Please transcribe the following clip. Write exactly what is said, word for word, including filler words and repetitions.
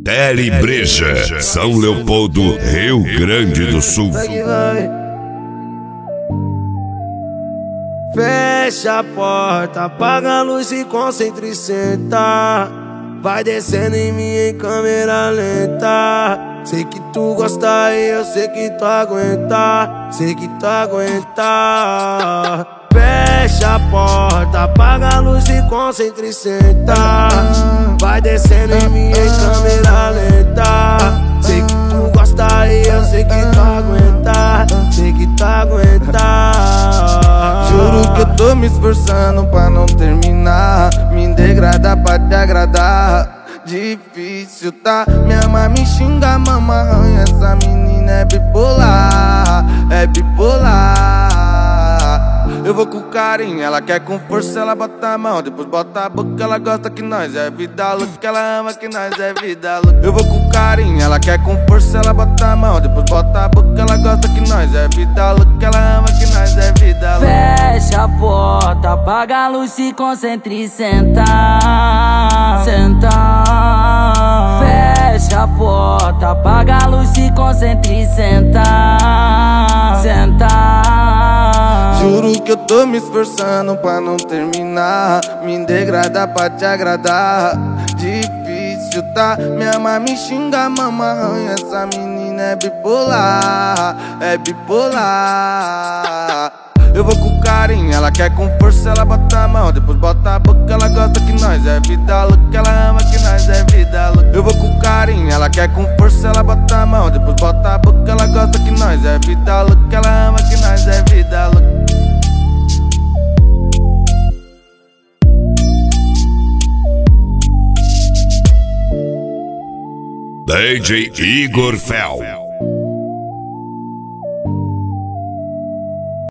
Telebreja, São Leopoldo, Rio Grande do Sul. Fecha a porta, apaga a luz e concentra e senta. Vai descendo em mim em câmera lenta. Sei que tu gosta e eu sei que tu aguenta. Sei que tu aguenta. Fecha a porta, apaga a luz e concentra e senta. Vai descendo em mim em câmera lenta. Sei que tu gosta e eu sei que tu aguenta. Sei que tu aguenta. Juro que eu tô me esforçando pra não terminar. Me degradar pra te agradar. Difícil, tá? Minha mãe me xinga, mama arranha. Essa menina é bipolar, é bipolar. Eu vou com carinho, ela quer com força, ela bota a mão, depois bota a boca, ela gosta que nós é vida louca, ela ama que nós é vida louca. Eu vou com carinho, ela quer com força, ela bota a mão, depois bota a boca, ela gosta que nós é vida louca, ela ama que nós é vida louca. Fecha a porta, apaga a luz, se concentra e senta. Senta. Fecha a porta, apaga a luz, se concentra e senta. Senta. Juro que eu tô me esforçando pra não terminar. Me degradar pra te agradar. Difícil, tá? Minha mãe me xinga, mama arranha. Essa menina é bipolar, é bipolar. Eu vou com carinho, ela quer com força, ela bota a mão, depois bota a boca, ela gosta que nós é vida louca, ela ama que nós é vida louca. Eu vou com carinho, ela quer com força, ela bota a mão, depois bota a boca, ela gosta que nós é vida louca, ela ama que nós é vida louca. D J Igor Fel.